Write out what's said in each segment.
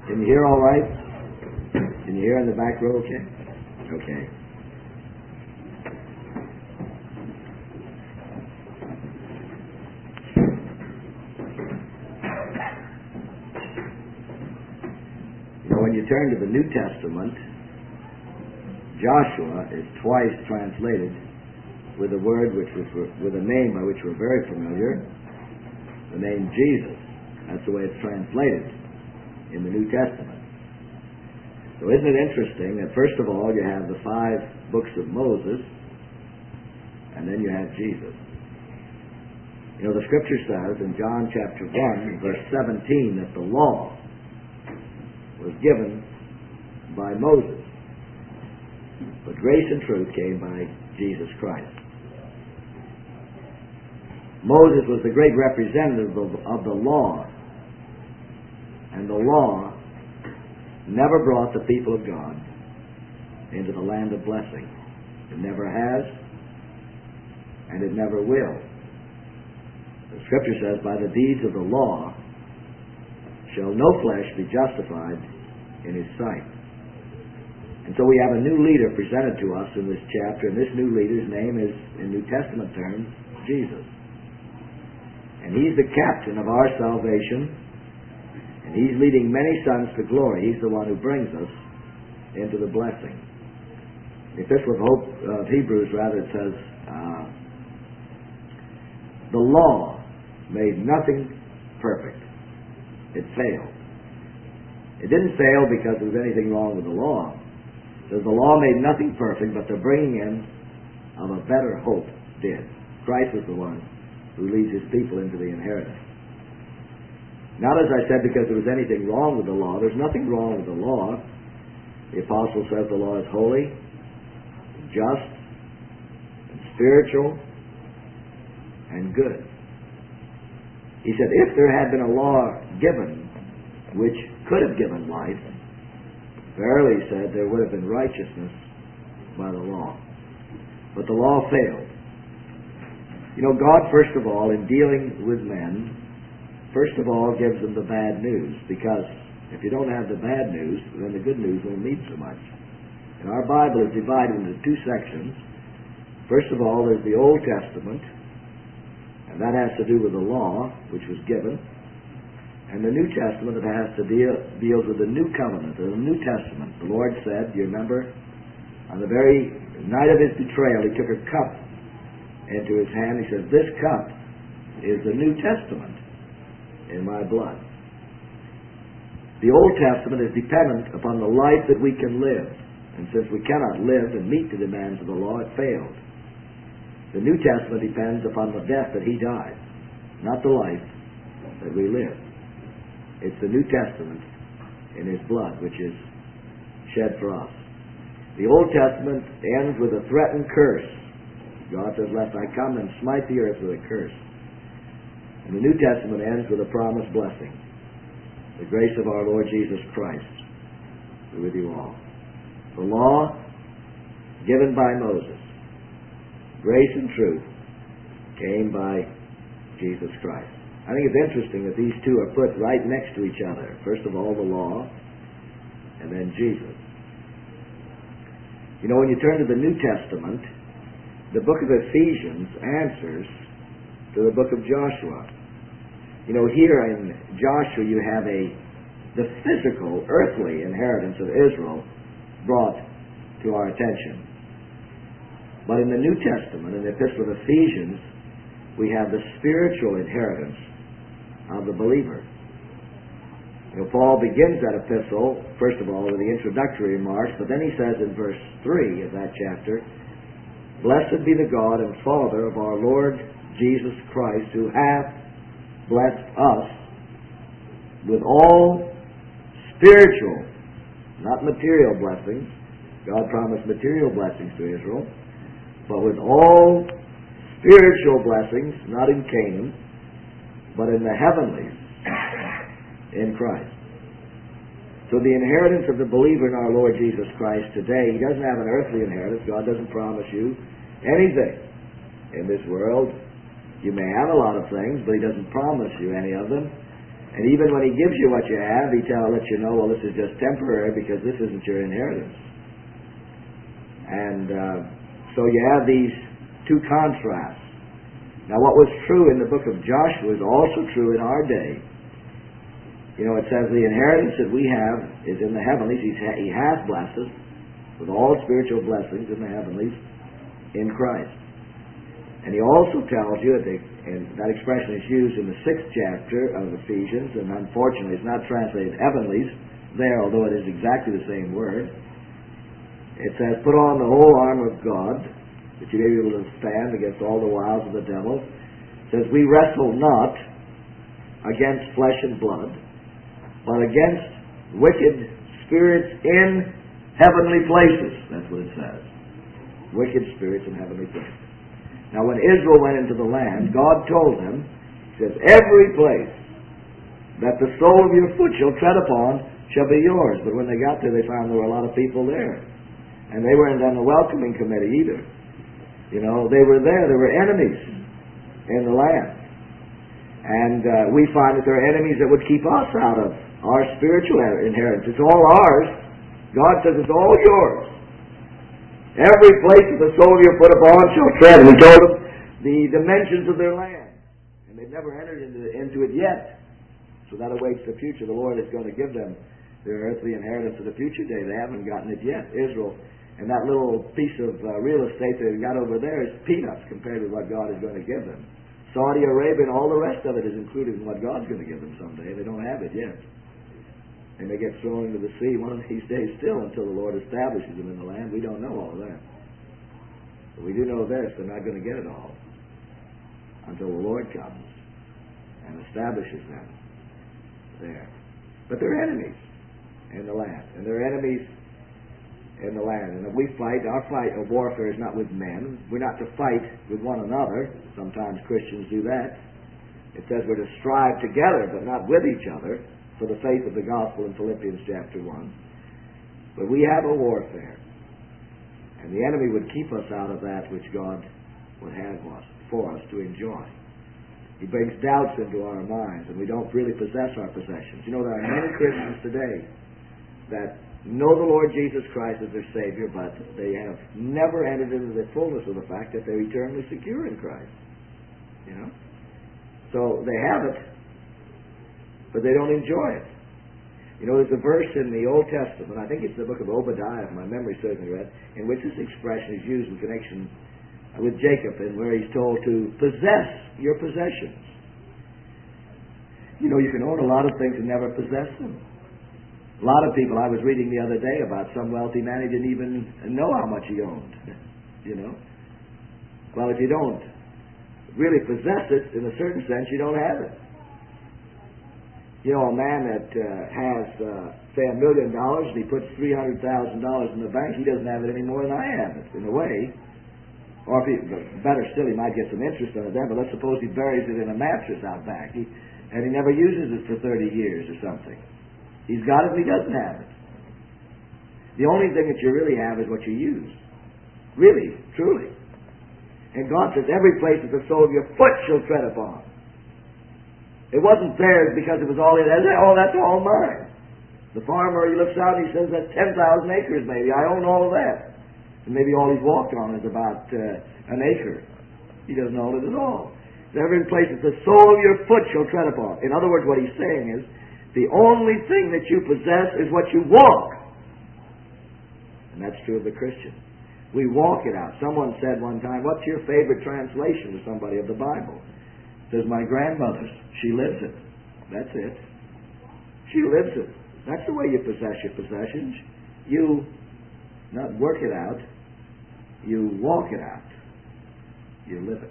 Can you hear all right? Can you hear in the back row okay? Okay. You know, when you turn to the New Testament, Joshua is twice translated with a word with a name by which we're very familiar, the name Jesus. That's the way it's translated in the New Testament. So isn't it interesting that first of all you have the 5 books of Moses, and then you have Jesus. You know, the Scripture says in John chapter 1, verse 17, that the law was given by Moses, but grace and truth came by Jesus Christ. Moses was the great representative of the law, and the law never brought the people of God into the land of blessing. It never has, and it never will. The Scripture says, by the deeds of the law shall no flesh be justified in his sight. And so we have a new leader presented to us in this chapter, and this new leader's name is, in New Testament terms, Jesus. And he's the captain of our salvation, and he's leading many sons to glory. He's the one who brings us into the blessing. The Epistle of Hebrews, rather, it says, the law made nothing perfect. It failed. It didn't fail because there was anything wrong with the law. It says the law made nothing perfect, but the bringing in of a better hope did. Christ was the one who leads his people into the inheritance. Not, as I said, because there was anything wrong with the law. There's nothing wrong with the law. The apostle says the law is holy, just, and spiritual, and good. He said if there had been a law given which could have given life, verily, he said, there would have been righteousness by the law. But the law failed. You know, God, first of all, in dealing with men, first of all, gives them the bad news, because if you don't have the bad news, then the good news won't mean so much. And our Bible is divided into 2 sections. First of all, there's the Old Testament, and that has to do with the law, which was given. And the New Testament, that has to deals with the New Covenant, or the New Testament. The Lord said, you remember, on the very night of his betrayal, he took a cup into his hand. He said, this cup is the New Testament in my blood. The Old Testament is dependent upon the life that we can live. And since we cannot live and meet the demands of the law, it failed. The New Testament depends upon the death that he died, not the life that we live. It's the New Testament in his blood, which is shed for us. The Old Testament ends with a threatened curse. God says, lest I come and smite the earth with a curse. And the New Testament ends with a promised blessing. The grace of our Lord Jesus Christ be with you all. The law given by Moses, grace and truth came by Jesus Christ. I think it's interesting that these two are put right next to each other. First of all, the law, and then Jesus. You know, when you turn to the New Testament, the book of Ephesians answers to the book of Joshua. You know, here in Joshua you have the physical, earthly inheritance of Israel brought to our attention. But in the New Testament, in the Epistle of Ephesians, we have the spiritual inheritance of the believer. You know, Paul begins that epistle, first of all, with the introductory remarks, but then he says in verse 3 of that chapter, blessed be the God and Father of our Lord Jesus Christ, who hath blessed us with all spiritual, not material blessings. God promised material blessings to Israel, but with all spiritual blessings, not in Canaan, but in the heavenlies, in Christ. So the inheritance of the believer in our Lord Jesus Christ today, he doesn't have an earthly inheritance. God doesn't promise you anything in this world. You may have a lot of things, but he doesn't promise you any of them. And even when he gives you what you have, he lets you know, well, this is just temporary because this isn't your inheritance. And so you have these two contrasts. Now, what was true in the book of Joshua is also true in our day. You know, it says the inheritance that we have is in the heavenlies. He has blessed us with all spiritual blessings in the heavenlies in Christ. And he also tells you, and that expression is used in the 6th chapter of Ephesians, and unfortunately it's not translated heavenlies there, although it is exactly the same word. It says, put on the whole armor of God, that you may be able to stand against all the wiles of the devil. It says, we wrestle not against flesh and blood, but against wicked spirits in heavenly places. That's what it says. Wicked spirits in heavenly places. Now when Israel went into the land, God told them, he says, every place that the sole of your foot shall tread upon shall be yours. But when they got there, they found there were a lot of people there. And they weren't on the welcoming committee either. You know, they were there. There were enemies in the land. And we find that there are enemies that would keep us out of our spiritual inheritance. It's all ours. God says it's all yours. Every place that the sole of your foot upon shall tread. And he told them the dimensions of their land. And they've never entered into it yet. So that awaits the future. The Lord is going to give them their earthly inheritance of the future day. They haven't gotten it yet. Israel, and that little piece of real estate they've got over there is peanuts compared with what God is going to give them. Saudi Arabia and all the rest of it is included in what God's going to give them someday. They don't have it yet. And they get thrown into the sea one of these days still until the Lord establishes them in the land. We don't know all of that. But we do know this, they're not going to get it all until the Lord comes and establishes them there. But they're enemies in the land. And they're enemies in the land. And if we fight, our fight of warfare is not with men. We're not to fight with one another. Sometimes Christians do that. It says we're to strive together, but not with each other, for the faith of the gospel in Philippians chapter 1. But we have a warfare. And the enemy would keep us out of that which God would have for us to enjoy. He brings doubts into our minds, and we don't really possess our possessions. You know, there are many Christians today that know the Lord Jesus Christ as their Savior, but they have never entered into the fullness of the fact that they're eternally secure in Christ. You know? So they have it, but they don't enjoy it. You know, there's a verse in the Old Testament, I think it's the book of Obadiah, if my memory serves me right, in which this expression is used in connection with Jacob, and where he's told to possess your possessions. You know, you can own a lot of things and never possess them. A lot of people, I was reading the other day about some wealthy man, he didn't even know how much he owned. You know? Well, if you don't really possess it, in a certain sense, you don't have it. You know, a man that has, say, $1 million, and he puts $300,000 in the bank, he doesn't have it any more than I have it, in a way. Or if he, better still, he might get some interest on it then, but let's suppose he buries it in a mattress out back, and he never uses it for 30 years or something. He's got it, but he doesn't have it. The only thing that you really have is what you use. Really, truly. And God says, every place that the sole of your foot shall tread upon. It wasn't theirs because it was all in. Oh, that's all mine. The farmer, he looks out and he says, that's 10,000 acres maybe. I own all of that. And maybe all he's walked on is about an acre. He doesn't own it at all. Every place that the sole of your foot shall tread upon. In other words, what he's saying is, the only thing that you possess is what you walk. And that's true of the Christian. We walk it out. Someone said one time, what's your favorite translation to somebody of the Bible? It says, my grandmother's. She lives it. That's it. She lives it. That's the way you possess your possessions. You not work it out. You walk it out. You live it.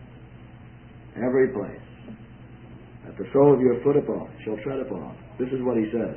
Every place that the sole of your foot upon shall tread upon. This is what he says.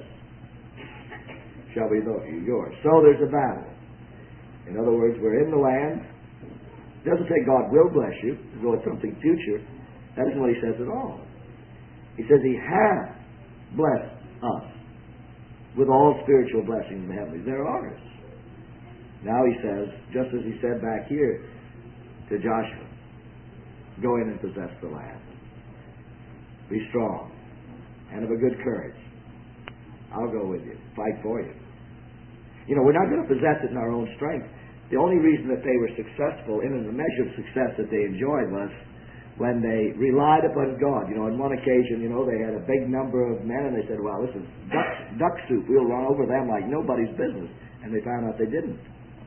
Shall be yours. So there's a battle. In other words, we're in the land. It doesn't say God will bless you, as though it's something future. That isn't what he says at all. He says he has blessed us with all spiritual blessings in the heavens. They're ours. Now he says, just as he said back here to Joshua, go in and possess the land. Be strong. and of a good courage. I'll go with you. Fight for you. You know, we're not going to possess it in our own strength. The only reason that they were successful, in the measure of success that they enjoyed, was when they relied upon God. You know, on one occasion, you know, they had a big number of men, and they said, well, this is duck soup. We'll run over them like nobody's business. And they found out they didn't.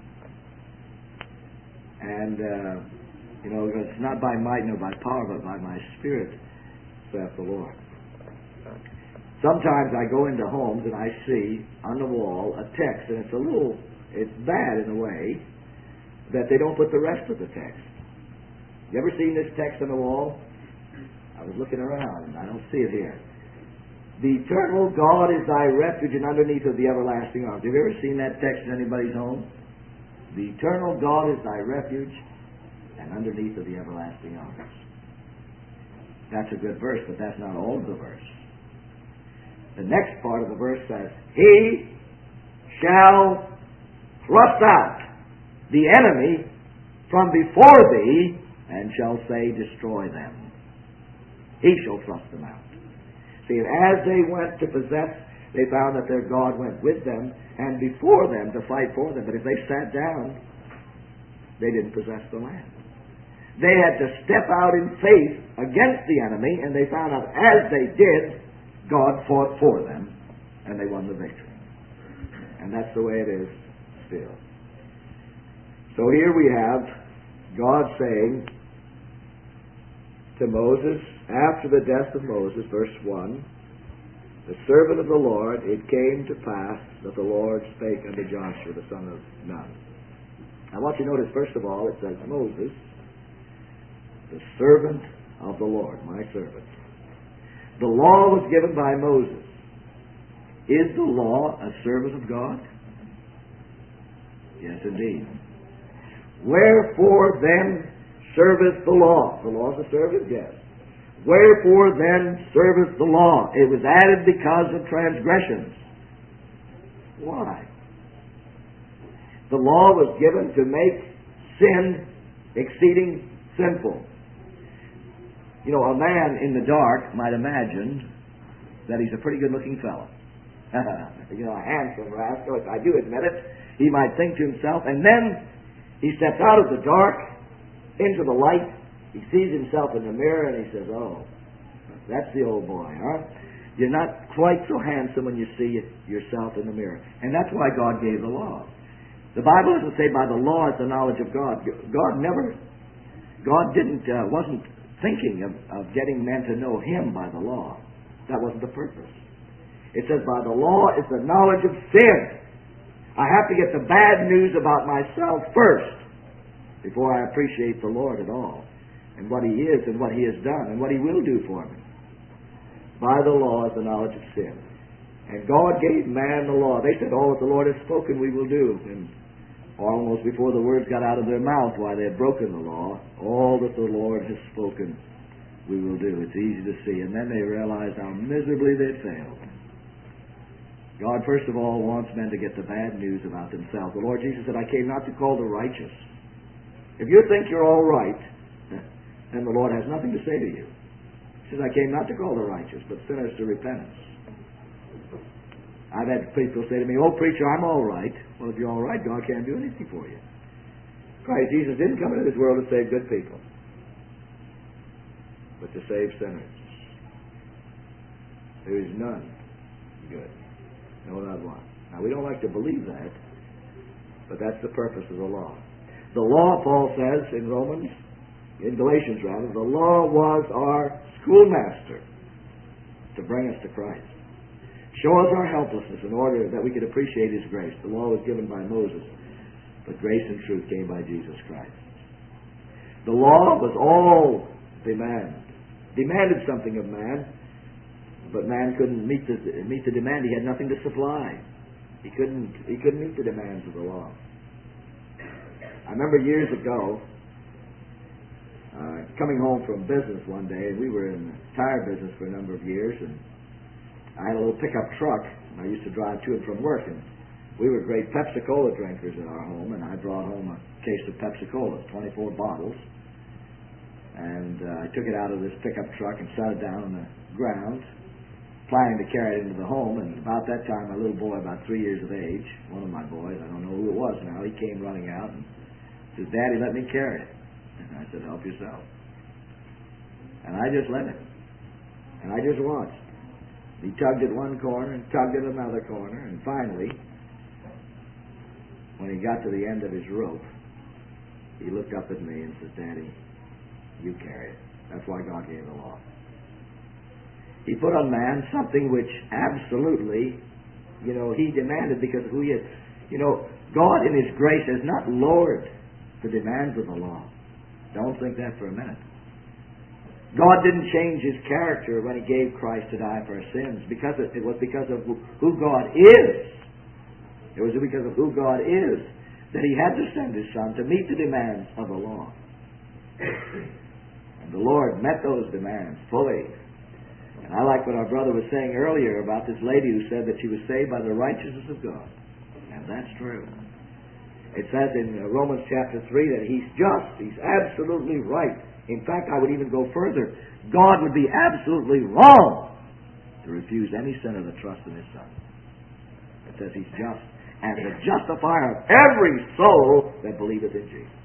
And, you know, it's not by might nor by power, but by my Spirit, saith the Lord. Sometimes I go into homes and I see on the wall a text, and it's bad in a way, that they don't put the rest of the text. You ever seen this text on the wall? I was looking around, and I don't see it here. The eternal God is thy refuge, and underneath of the everlasting arms. Have you ever seen that text in anybody's home? The eternal God is thy refuge, and underneath of the everlasting arms. That's a good verse, but that's not all of the verse. The next part of the verse says, He shall thrust out the enemy from before thee, and shall say, destroy them. He shall thrust them out. See, as they went to possess, they found that their God went with them and before them to fight for them. But if they sat down, they didn't possess the land. They had to step out in faith against the enemy, and they found out as they did, God fought for them, and they won the victory. And that's the way it is still. So here we have God saying to Moses, after the death of Moses, verse 1, the servant of the Lord, it came to pass that the Lord spake unto Joshua the son of Nun. I want you to notice, first of all, it says Moses, the servant of the Lord, my servant. The law was given by Moses. Is the law a servant of God? Yes, indeed. Wherefore then serveth the law? The law is a servant? Yes. Wherefore then serveth the law? It was added because of transgressions. Why? The law was given to make sin exceeding sinful. You know, a man in the dark might imagine that he's a pretty good-looking fellow. You know, a handsome rascal, I do admit it. He might think to himself, and then he steps out of the dark into the light. He sees himself in the mirror, and he says, oh, that's the old boy, huh? You're not quite so handsome when you see yourself in the mirror. And that's why God gave the law. The Bible doesn't say by the law is the knowledge of God. God wasn't thinking of getting men to know Him by the law. That wasn't the purpose. It says by the law is the knowledge of sin. I have to get the bad news about myself first before I appreciate the Lord at all, and what He is and what He has done and what He will do for me. By the law is the knowledge of sin. And God gave man the law. They said, all that the Lord has spoken we will do. And almost before the words got out of their mouth why they had broken the law, all that the Lord has spoken we will do. It's easy to see. And then they realized how miserably they'd failed. God, first of all, wants men to get the bad news about themselves. The Lord Jesus said, I came not to call the righteous. If you think you're all right, then the Lord has nothing to say to you. He says, I came not to call the righteous, but sinners to repentance. I've had people say to me, oh, preacher, I'm all right. Well, if you're all right, God can't do anything for you. Christ Jesus didn't come into this world to save good people, but to save sinners. There is none good. No, not one. Now, we don't like to believe that, but that's the purpose of the law. The law, Paul says in Galatians rather, the law was our schoolmaster to bring us to Christ. Show us our helplessness in order that we could appreciate His grace. The law was given by Moses, but grace and truth came by Jesus Christ. The law was all demanded something of man, but man couldn't meet the demand. He had nothing to supply. He couldn't meet the demands of the law. I remember years ago coming home from business one day, and we were in the tire business for a number of years, and I had a little pickup truck, and I used to drive to and from work, and we were great Pepsi-Cola drinkers in our home, and I brought home a case of Pepsi-Cola, 24 bottles, and I took it out of this pickup truck and sat it down on the ground, planning to carry it into the home, and about that time, my little boy, about 3 years of age, one of my boys, I don't know who it was now, he came running out and says, "Daddy, let me carry it." And I said, "Help yourself." And I just let him. And I just watched. He tugged at one corner and tugged at another corner, and finally, when he got to the end of his rope, he looked up at me and said, "Daddy, you carry it." That's why God gave the law. He put on man something which absolutely, he demanded because of who he is. God in His grace has not lowered the demands of the law. Don't think that for a minute. God didn't change His character when He gave Christ to die for our sins. It was because of who God is. It was because of who God is that He had to send His Son to meet the demands of the law. And the Lord met those demands fully. And I like what our brother was saying earlier about this lady who said that she was saved by the righteousness of God. And that's true. It says in Romans chapter 3 that He's just. He's absolutely right. In fact, I would even go further. God would be absolutely wrong to refuse any sinner to trust in His Son. It says He's just. And the justifier of every soul that believeth in Jesus.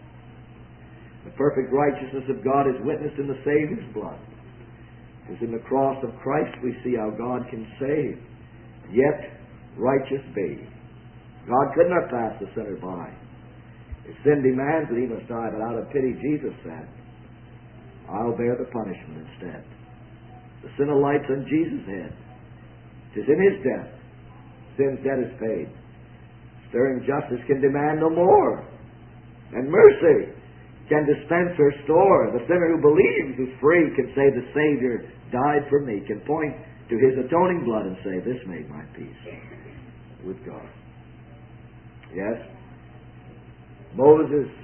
The perfect righteousness of God is witnessed in the Savior's blood. Because in the cross of Christ we see how God can save, yet righteous be. God could not pass the sinner by. His sin demands that he must die, but out of pity Jesus said, "I'll bear the punishment instead." The sin alights on Jesus' head. It is in His death. Sin's debt is paid. Stirring justice can demand no more. And mercy can dispense her store. The sinner who believes is free, can say, "The Savior died for me," can point to His atoning blood and say, "This made my peace with God." Yes, Moses,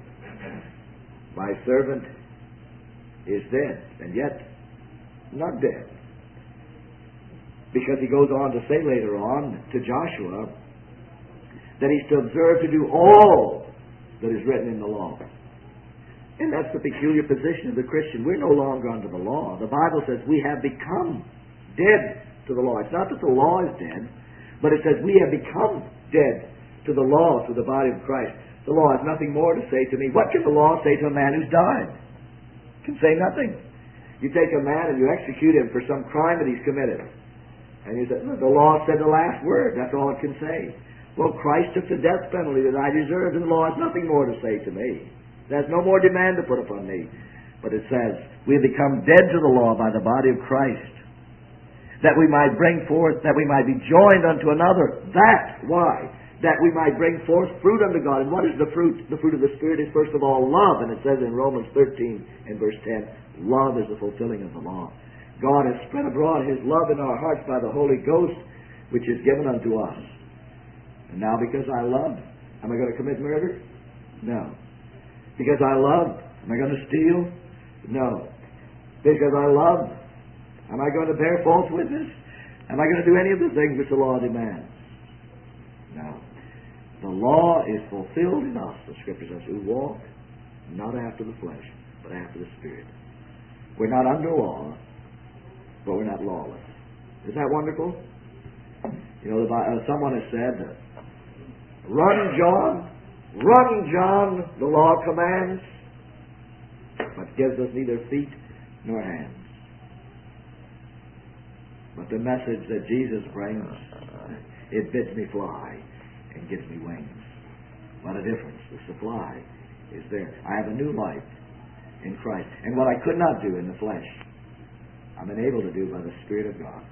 my servant, is dead, and yet not dead. Because he goes on to say later on to Joshua that he's to observe to do all that is written in the law. And that's the peculiar position of the Christian. We're no longer under the law. The Bible says we have become dead to the law. It's not that the law is dead, but it says we have become dead to the law through the body of Christ. The law has nothing more to say to me. What can the law say to a man who's died? It can say nothing. You take a man and you execute him for some crime that he's committed. And you say, "The law said the last word." That's all it can say. Well, Christ took the death penalty that I deserved, and the law has nothing more to say to me. There's no more demand to put upon me. But it says, we have become dead to the law by the body of Christ, that we might bring forth, that we might be joined unto another. That, why? That we might bring forth fruit unto God. And what is the fruit? The fruit of the Spirit is first of all love. And it says in Romans 13 and verse 10, love is the fulfilling of the law. God has spread abroad His love in our hearts by the Holy Ghost, which is given unto us. And now because I love, am I going to commit murder? No. Because I love, am I going to steal? No. Because I love, am I going to bear false witness? Am I going to do any of the things which the law demands? No. The law is fulfilled in us, the Scripture says, who walk not after the flesh, but after the Spirit. We're not under law, but we're not lawless. Isn't that wonderful? You know, someone has said, run, John, the law commands, but gives us neither feet nor hands. But the message that Jesus brings, it bids me fly and gives me wings. What a difference. The supply is there. I have a new life in Christ. And what I could not do in the flesh, I'm enabled to do by the Spirit of God.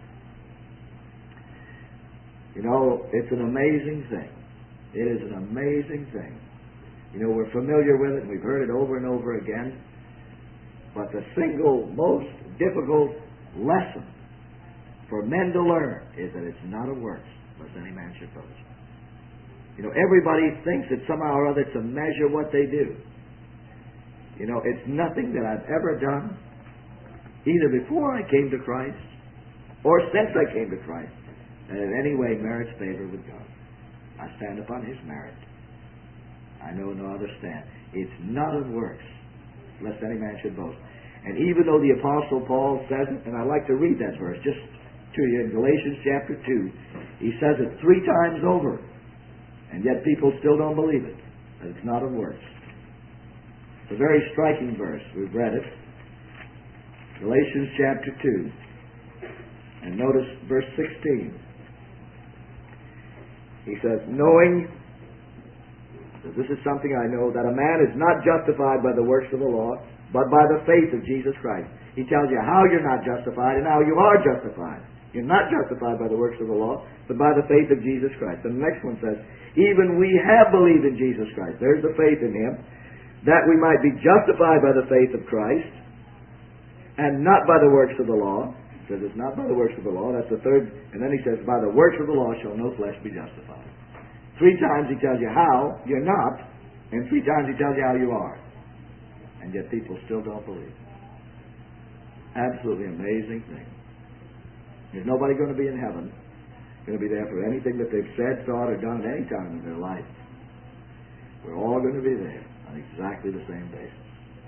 You know, it's an amazing thing. It is an amazing thing. You know, we're familiar with it, and we've heard it over and over again. But the single most difficult lesson for men to learn is that it's not of works, lest any man should boast. You know, everybody thinks that somehow or other to measure what they do. You know, it's nothing that I've ever done, either before I came to Christ or since I came to Christ, that in any way merits favor with God. I stand upon His merit. I know no other stand. It's not of works, lest any man should boast. And even though the Apostle Paul says it, and I like to read that verse, just to you in Galatians chapter 2. He says it 3 times over, and yet people still don't believe it, that it's not of works. It's a very striking verse. We've read it. Galatians chapter 2. And notice verse 16. He says, knowing, this is something I know, that a man is not justified by the works of the law, but by the faith of Jesus Christ. He tells you how you're not justified and how you are justified. You're not justified by the works of the law, but by the faith of Jesus Christ. And the next one says, even we have believed in Jesus Christ. There's the faith in Him, that we might be justified by the faith of Christ, and not by the works of the law. He says it's not by the works of the law. That's the third. And then he says, by the works of the law shall no flesh be justified. 3 times he tells you how you're not, and 3 times he tells you how you are. And yet people still don't believe. Absolutely amazing thing. There's nobody going to be in heaven, going to be there for anything that they've said, thought, or done at any time in their life. We're all going to be there on exactly the same basis.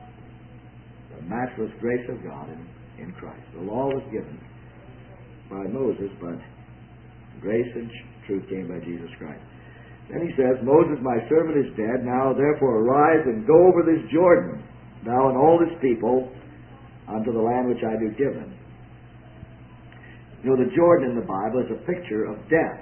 The matchless grace of God in Christ. The law was given by Moses, but grace and truth came by Jesus Christ. Then he says, Moses, my servant, is dead. Now therefore arise and go over this Jordan, thou and all this people, unto the land which I do give them. You know, the Jordan in the Bible is a picture of death.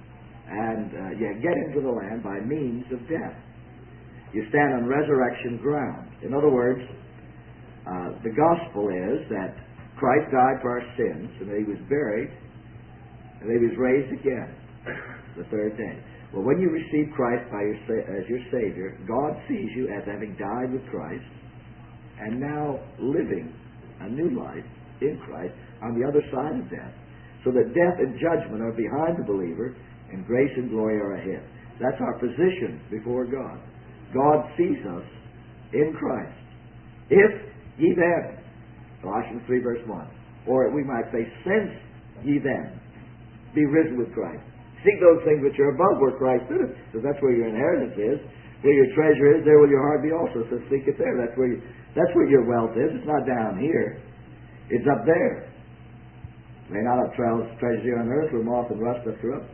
And you get into the land by means of death. You stand on resurrection ground. In other words, the gospel is that Christ died for our sins, and that He was buried, and that He was raised again the 3rd day. Well, when you receive Christ as your Savior, God sees you as having died with Christ, and now living a new life in Christ on the other side of death. So that death and judgment are behind the believer, and grace and glory are ahead. That's our position before God. God sees us in Christ. If ye then, Colossians 3 verse 1, or we might say, since ye then be risen with Christ. Seek those things which are above where Christ is, because that's where your inheritance is. Where your treasure is, there will your heart be also. So seek it there. That's where your wealth is. It's not down here. It's up there. May not have treasures here on earth where moth and rust doth corrupt,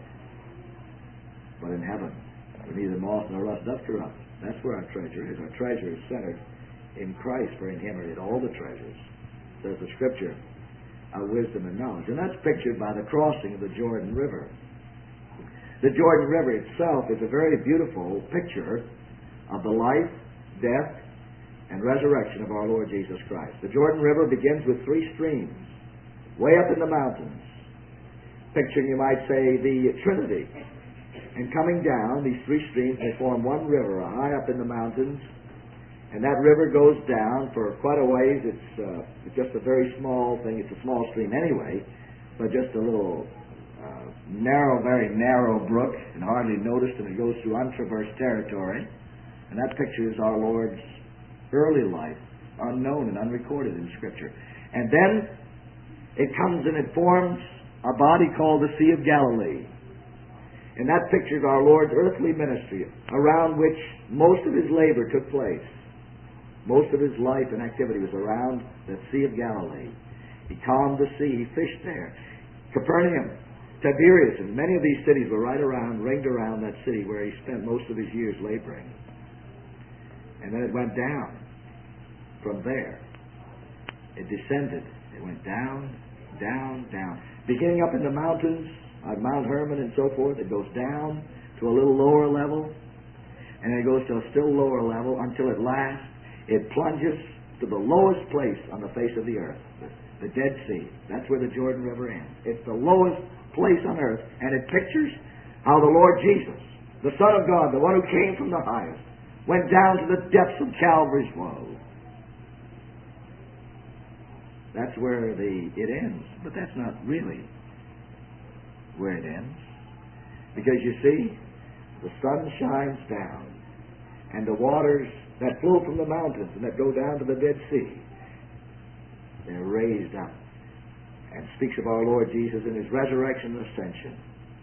but in heaven, where neither moth nor rust doth corrupt. That's where our treasure is. Our treasure is centered in Christ, for in Him are hid all the treasures, says the Scripture, of wisdom and knowledge. And that's pictured by the crossing of the Jordan River. The Jordan River itself is a very beautiful picture of the life, death, and resurrection of our Lord Jesus Christ. The Jordan River begins with 3 streams, way up in the mountains, picturing, you might say, the Trinity. And coming down, these 3 streams, they form one river, high up in the mountains, and that river goes down for quite a ways. It's just a very small thing. It's a small stream anyway, but just a little very narrow brook, and hardly noticed, and it goes through untraversed territory. And that pictures our Lord's early life, unknown and unrecorded in Scripture. And then it comes and it forms a body called the Sea of Galilee. And that pictures our Lord's earthly ministry, around which most of His labor took place. Most of His life and activity was around the Sea of Galilee. He calmed the sea, He fished there. Capernaum, Tiberias, and many of these cities were ringed around that city where He spent most of His years laboring. And then it went down from there. It descended. It went down, down, down. Beginning up in the mountains, like Mount Hermon and so forth, it goes down to a little lower level, and it goes to a still lower level until at last it plunges to the lowest place on the face of the earth, the Dead Sea. That's where the Jordan River ends. It's the lowest place on earth, and it pictures how the Lord Jesus, the Son of God, the one who came from the highest, went down to the depths of Calvary's woe. That's where it ends. But that's not really where it ends. Because you see, the sun shines down, and the waters that flow from the mountains and that go down to the Dead Sea, they're raised up, and speaks of our Lord Jesus in His resurrection and ascension.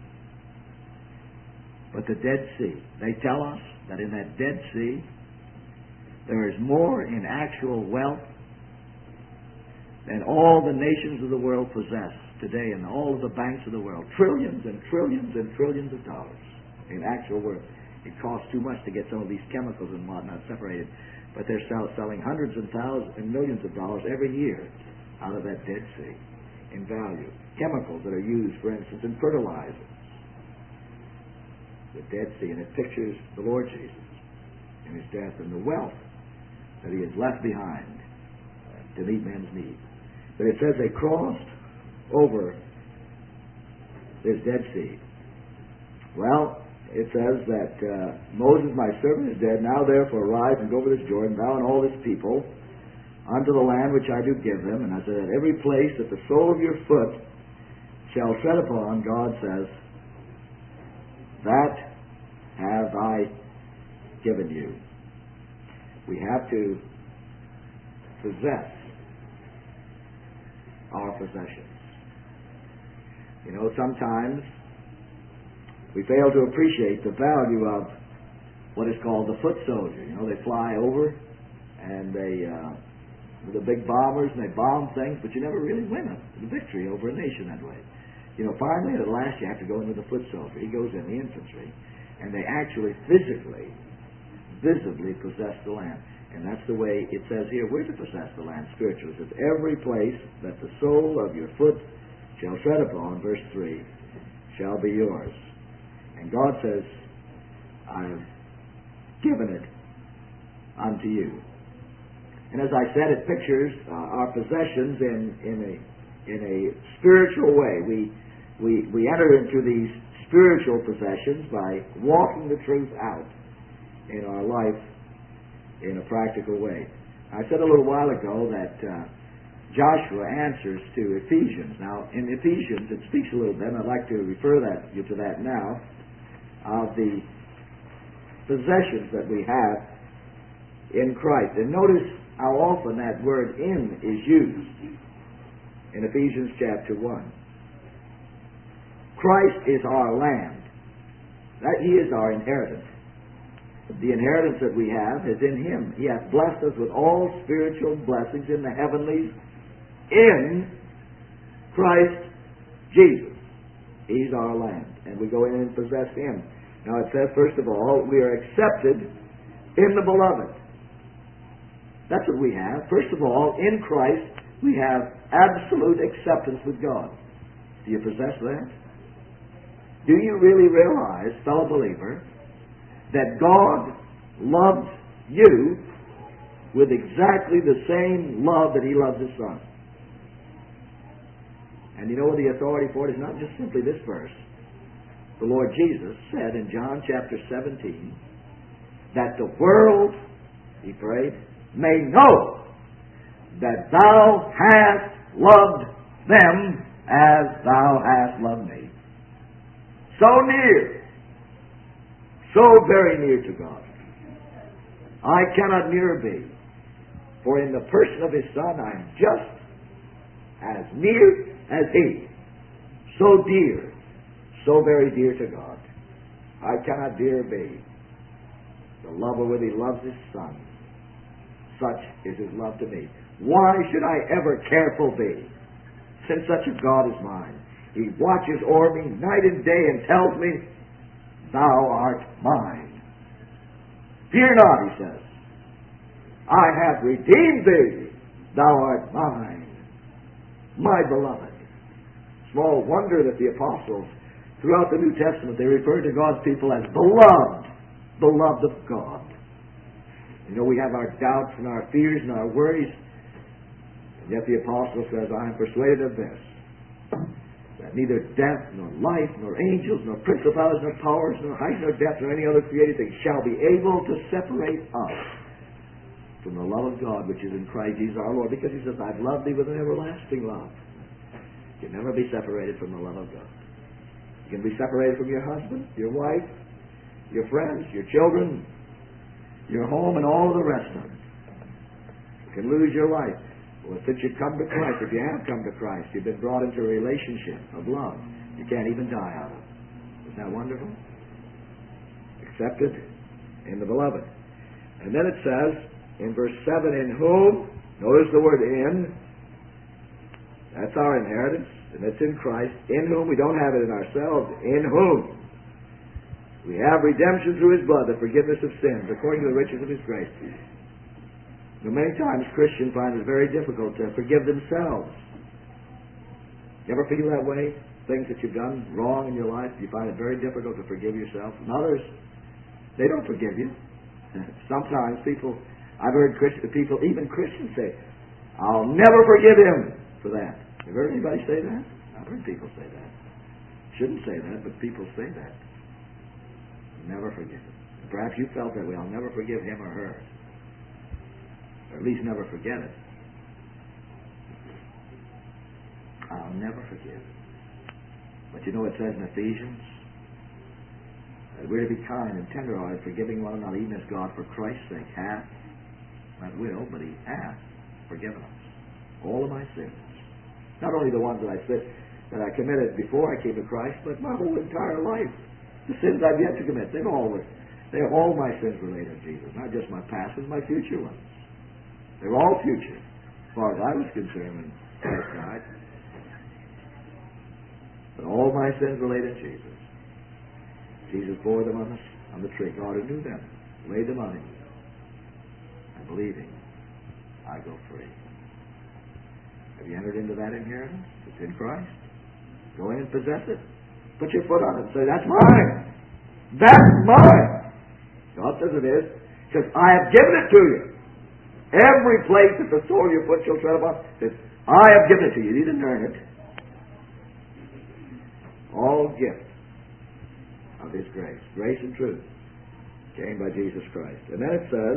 But the Dead Sea, they tell us that in that Dead Sea, there is more in actual wealth than all the nations of the world possess today in all of the banks of the world. Trillions and trillions and trillions of dollars in actual worth. It costs too much to get some of these chemicals and whatnot separated, but they're selling hundreds and thousands and millions of dollars every year out of that Dead Sea in value. Chemicals that are used, for instance, in fertilizers. The Dead Sea, and it pictures the Lord Jesus and His death and the wealth that He has left behind to meet men's needs. But it says they crossed over this Dead Sea. Well, it says that Moses, my servant, is dead. Now therefore arise and go over this Jordan, thou and all this people, unto the land which I do give them. And I said, at every place that the sole of your foot shall tread upon, God says, that have I given you. We have to possess our possessions. You know, sometimes we fail to appreciate the value of what is called the foot soldier. You know, they fly over and they with the big bombers and they bomb things, but you never really win a victory over a nation that way. You know, finally at last you have to go into the foot soldier. He goes in the infantry, and they actually physically, visibly possess the land. And that's the way it says here, we're to possess the land spiritually. It says, every place that the sole of your foot shall tread upon, verse 3, shall be yours. And God says, I have given it unto you. And as I said, it pictures our possessions in a spiritual way. We enter into these spiritual possessions by walking the truth out in our life in a practical way. I said a little while ago that Joshua answers to Ephesians. Now, in Ephesians, it speaks a little bit, and I'd like to refer you to that now, of the possessions that we have in Christ. And notice how often that word "in" is used in Ephesians chapter 1. Christ is our land. That He is our inheritance. The inheritance that we have is in Him. He hath blessed us with all spiritual blessings in the heavenlies in Christ Jesus. He's our land. And we go in and possess Him. Now it says, first of all, we are accepted in the Beloved. That's what we have. First of all, in Christ, we have absolute acceptance with God. Do you possess that? Do you really realize, fellow believer, that God loves you with exactly the same love that He loves His Son? And you know what the authority for it is? Not just simply this verse. The Lord Jesus said in John chapter 17 that the world, He prayed, may know that Thou hast loved them as Thou hast loved me. So near, so very near to God. I cannot nearer be, for in the person of His Son I am just as near as He. So dear, so very dear to God. I cannot nearer be. The lover with He loves His Son. Such is His love to me. Why should I ever careful be, since such a God is mine? He watches o'er me night and day and tells me, Thou art mine. Fear not, He says. I have redeemed thee. Thou art mine. My beloved. Small wonder that the apostles, throughout the New Testament, they refer to God's people as beloved. Beloved of God. You know, we have our doubts and our fears and our worries. And yet the apostle says, I am persuaded of this, that neither death, nor life, nor angels, nor principalities, nor powers, nor height, nor depth, nor any other created thing shall be able to separate us from the love of God which is in Christ Jesus our Lord. Because He says, I've loved thee with an everlasting love. You can never be separated from the love of God. You can be separated from your husband, your wife, your friends, your children, your home, and all of the rest of it. You can lose your life. Well, since you've come to Christ, if you have come to Christ, you've been brought into a relationship of love you can't even die out of. Isn't that wonderful? Accepted in the Beloved. And then it says, in verse 7, in whom, notice the word in, That's our inheritance, and it's in Christ, in whom we don't have it in ourselves, in whom we have redemption through His blood, the forgiveness of sins, according to the riches of His grace. Many times Christians find it very difficult to forgive themselves. You ever feel that way? Things that you've done wrong in your life, you find it very difficult to forgive yourself. And others, they don't forgive you. Sometimes people, I've heard people, even Christians, say, I'll never forgive him for that. Have you heard anybody say that? I've heard people say that. Shouldn't say that, but people say that. Never forgive him. Perhaps you felt that way. I'll never forgive him or her. Or at least never forget it. I'll never forgive. But you know what it says in Ephesians? That we're to be kind and tenderhearted, forgiving one another, even as God, for Christ's sake, hath, not will, but He hath forgiven us all of my sins. Not only the ones that I committed before I came to Christ, but my whole entire life. The sins I've yet to commit, they're all my sins related to Jesus, not just my past, but my future ones. They're all future, as far as I was concerned when Christ died. But all my sins related to Jesus. Jesus bore them on the tree. God who knew them laid them on Him. And believing, I go free. Have you entered into that inheritance? It's in Christ. Go in and possess it. Put your foot on it and say, that's mine. That's mine. God says it is, because I have given it to you. Every place that the sole of your foot shall tread upon, says, I have given it to you. You didn't earn it. All gift of His grace. Grace and truth came by Jesus Christ. And then it says,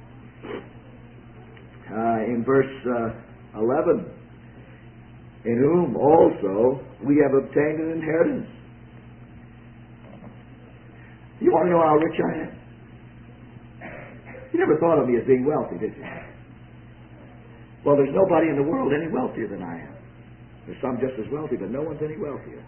in verse 11, in whom also we have obtained an inheritance. You want to know how rich I am? You never thought of me as being wealthy, did you? Well, there's nobody in the world any wealthier than I am. There's some just as wealthy, but no one's any wealthier.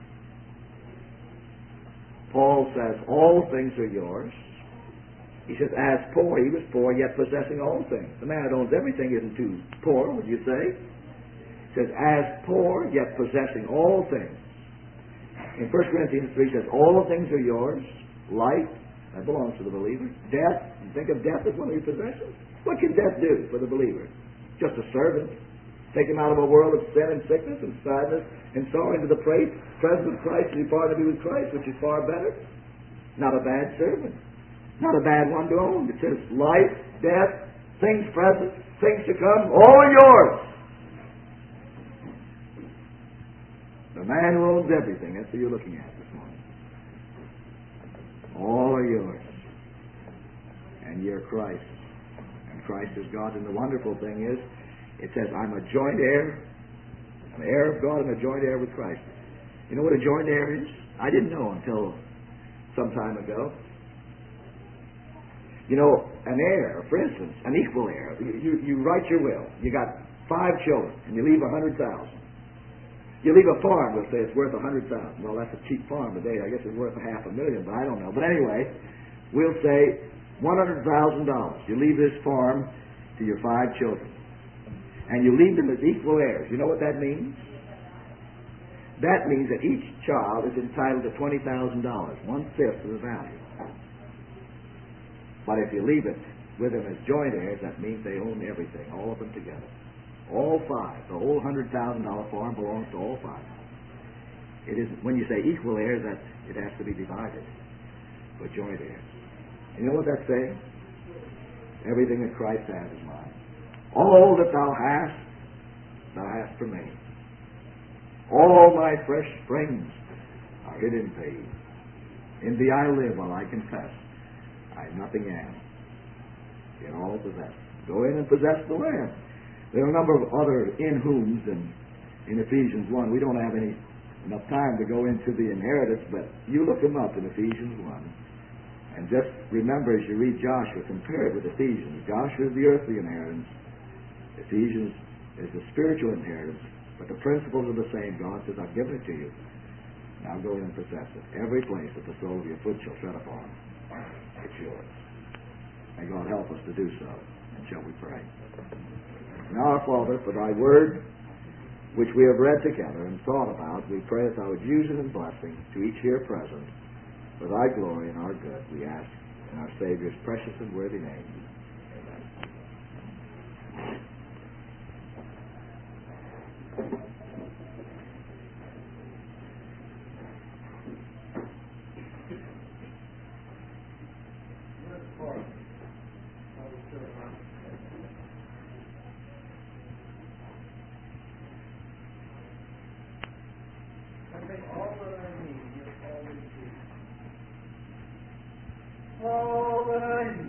Paul says, all things are yours. He says, as poor, he was poor, yet possessing all things. The man that owns everything isn't too poor, would you say? He says, as poor, yet possessing all things. In 1 Corinthians 3 says, all things are yours. Life, that belongs to the believer. Death, you think of death as one of your possessions. What can death do for the believer? Just a servant. Take him out of a world of sin and sickness and sadness and sorrow into the presence of Christ and depart to be with Christ, which is far better. Not a bad servant. Not a bad one to own. It says life, death, things present, things to come, all are yours. The man who owns everything, that's who you're looking at this morning. All are yours. And you're Christ. And Christ is God. And the wonderful thing is, it says, I'm a joint heir. I'm an heir of God and a joint heir with Christ. You know what a joint heir is? I didn't know until some time ago. You know, an heir, for instance, an equal heir. You write your will. You got 5 children, and you leave 100,000. You leave a farm, let's say it's worth 100,000. Well, that's a cheap farm today. I guess it's worth $500,000, but I don't know. But anyway, we'll say $100,000. You leave this farm to your 5 children. And you leave them as equal heirs. You know what that means? That means that each child is entitled to $20,000, 1/5 of the value. But if you leave it with them as joint heirs, that means they own everything, all of them together. All 5. The whole $100,000 farm belongs to all 5. It is when you say equal heirs, that it has to be divided with joint heirs. You know what that's saying? Everything that Christ has is mine. All that thou hast for me. All my fresh springs are hid in thee. In thee I live while I confess. I nothing am. Yet all possess. Go in and possess the land. There are a number of other in-whoms in Ephesians 1. We don't have enough time to go into the inheritance, but you look them up in Ephesians 1. And just remember as you read Joshua, compare it with Ephesians. Joshua is the earthly inheritance. Ephesians is the spiritual inheritance. But the principles are the same. God says, I've given it to you. Now go in and possess it. Every place that the sole of your foot shall tread upon, it's yours. May God help us to do so. And shall we pray? Now, our Father, for thy word which we have read together and thought about, we pray that thou would use it in blessing to each here present for thy glory and our good, we ask in our Savior's precious and worthy name. All that I need.